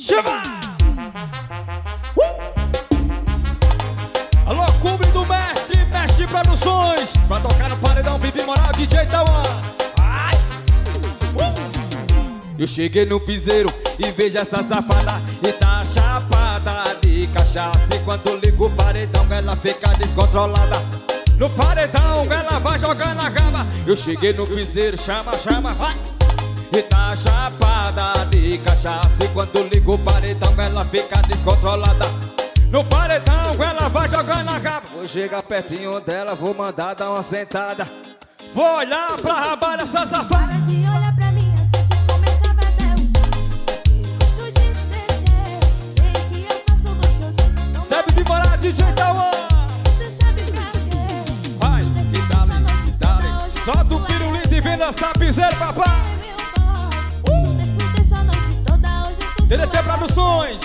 Chama! Alô, clube do mestre, Mestre Produções. Pra tocar no paredão, Bibi Moral, DJ Tauan. Eu cheguei no piseiro e vejo essa safada e tá chapada de cachaça. E quando ligo o paredão, ela fica descontrolada. No paredão, ela vai jogando a gaba. Eu cheguei no piseiro, chama, chama, vai. E tá chapada de cachaça. E quando ligo o paredão, ela fica descontrolada. No paredão, ela vai jogando a gaba. Vou chegar pertinho dela, vou mandar dar uma sentada. Vou olhar pra rabar essa safada. Para de olhar pra mim assim, se começar a eu gosto de tremer. Sei que eu faço gostoso. Sabe de morar, DJ Tauan. Você sabe pra quê? Vai, que dale. Solta o pirulito e vem dançar piseiro, papai. Desço a noite toda, hoje eu sou TDT Produções.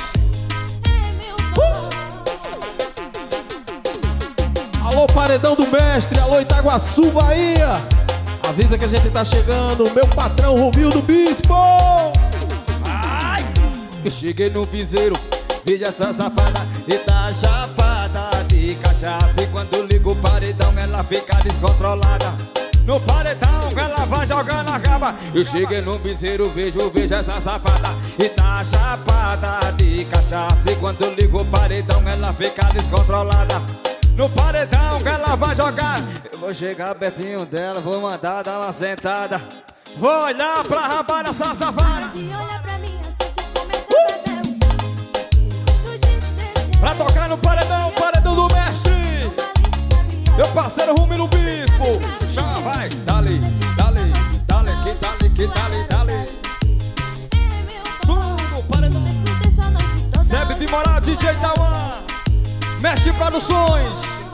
Alô, paredão do mestre, alô, Itaguaçu, Bahia. Avisa que a gente tá chegando, meu patrão Romildo Bispo. Ai! Eu cheguei no piseiro, vejo essa safada e tá chapada de cachaça. E quando ligo o paredão, ela fica descontrolada. No paredão, ela vai jogando a gaba. Eu cheguei no piseiro, vejo essa safada e tá chapada de cachaça. E quando ligo o paredão, ela fica descontrolada. No paredão, ela vai jogar. Eu vou chegar pertinho dela, vou mandar dar uma sentada. Vou olhar pra rabar essa safada. Pra tocar no paredão, paredão do mestre. Meu parceiro Romildo Bispo. Chama, vai, dale, que dale. Sundo, paredão. Sebe de moral, DJ Tauan. Mestre Produções.